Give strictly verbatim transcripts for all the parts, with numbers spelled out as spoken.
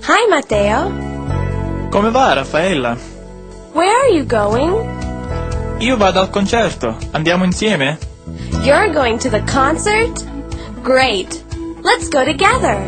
Hi, Matteo. Come va, Raffaella? Where are you going? Io vado al concerto. Andiamo insieme? You're going to the concert? Great. Let's go together.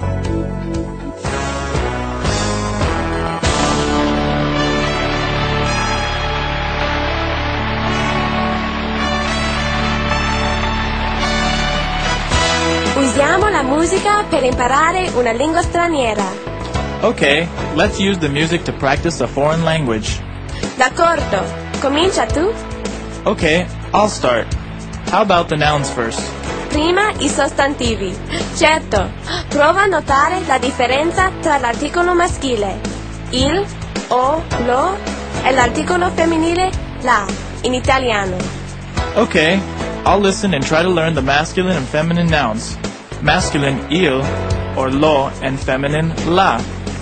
Usiamo la musica per imparare una lingua straniera. Okay, let's use the music to practice a foreign language. D'accordo. Comincia tu. Okay, I'll start. How about the nouns first? Prima i sostantivi. Certo, prova a notare la differenza tra l'articolo maschile, il, o, lo, e l'articolo femminile, la, in italiano. Okay, I'll listen and try to learn the masculine and feminine nouns. Masculine, il, or lo, and feminine, la.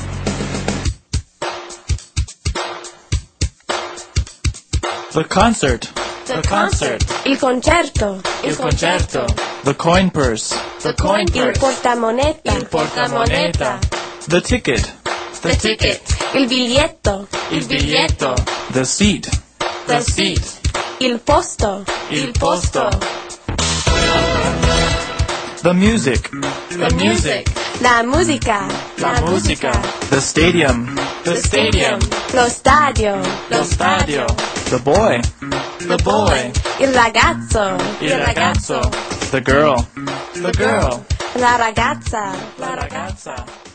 The concert. The concert. Il concerto. Il concerto. The coin purse. The coin Il purse. portamoneta. Il portamoneta. The ticket. The ticket. Il biglietto. Il biglietto. The seat. The seat. Il posto. Il posto. The music. The music. La musica. La musica. The stadium. The stadium. Lo stadio. Lo stadio. The boy. The boy. Il ragazzo. Il ragazzo. The girl. The girl. La ragazza. La ragazza.